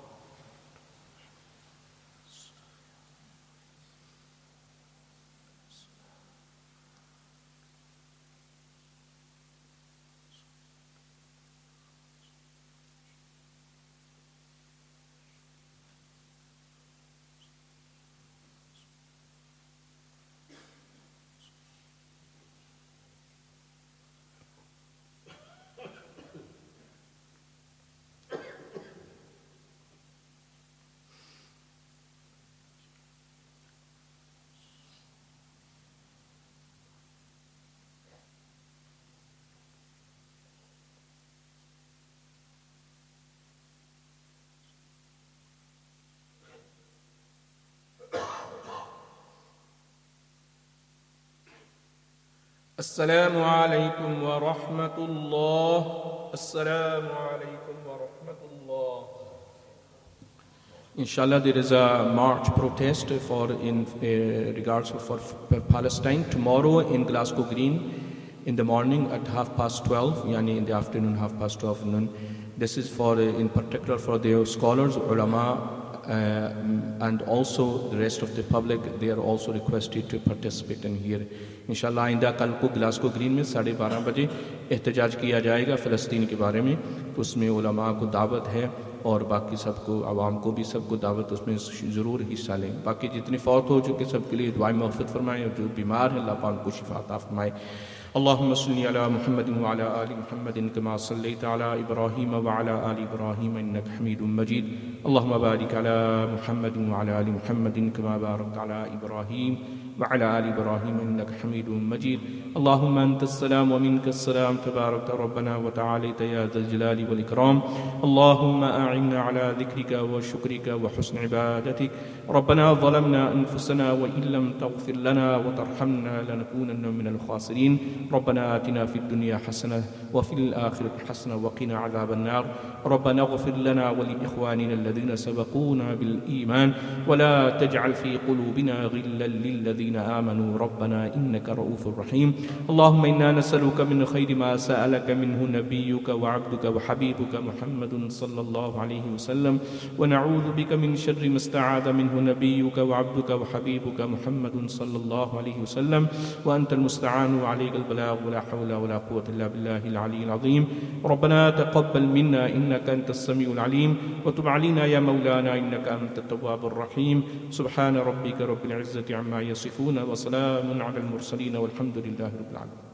السلام عليكم ورحمة الله. السلام عليكم ورحمة الله. Inshallah, there is a march protest for in uh, regards of for Palestine tomorrow in Glasgow Green in the morning at half past twelve, yani in the afternoon, half past twelve noon. This is for uh, in particular for the scholars, ulama, uh, and also the rest of the public. They are also requested to participate in here. इंशाल्लाह आइंदा कल को Glasgow green में साढ़े बारह बजे एहतजाज किया जाएगा फ़लस्तीन के बारे में. तो उसमें उलमा को दावत है और बाकी सबको आवाम को भी सबको दावत उसमें ज़रूर हिस्सा लें. बाकी जितने फौत हो चुके सबके लिए दुआएं मग़फ़िरत फरमाएं और जो बीमार हैं अल्लाह पाक उनको शिफ़ा अता फरमाए. اللهم صل على محمد وعلى آل محمد كما صليت على إبراهيم وعلى آل إبراهيم إنك حميد مجيد. اللهم بارك على محمد وعلى آل محمد كما باركت على إبراهيم وعلى آل إبراهيم إنك حميد مجيد. اللهم أنت السلام ومنك السلام تبارك ربنا وتعاليت يا ذا الجلال والإكرام. اللهم أعنا على ذكرك وشكرك وحسن عبادتك. ربنا ظلمنا أنفسنا وإن لم تغفر لنا وترحمنا لنكونن من الخاسرين. ربنا آتنا في الدنيا حسنة وفي الآخرة حسنة وقنا عذاب النار. ربنا اغفر لنا ولإخواننا الذين سبقونا بالإيمان ولا تجعل في قلوبنا غلا للذين آمنوا ربنا إنك رؤوف رحيم. اللهم إنا نسألك من خير ما سألك منه نبيك وعبدك وحبيبك محمد صلى الله عليه وسلم ونعوذ بك من شر ما استعاذ منه نبيك وعبدك وحبيبك محمد صلى الله عليه وسلم وأنت المستعان وعليك البلاغ ولا حول ولا قوة إلا بالله العلي العظيم. ربنا تقبل منا إنك أنت السميع العليم وتب علينا يا مولانا إنك أنت التواب الرحيم. سبحان ربك رب العزة عما يصفون وسلام على المرسلين والحمد لله رب العالمين.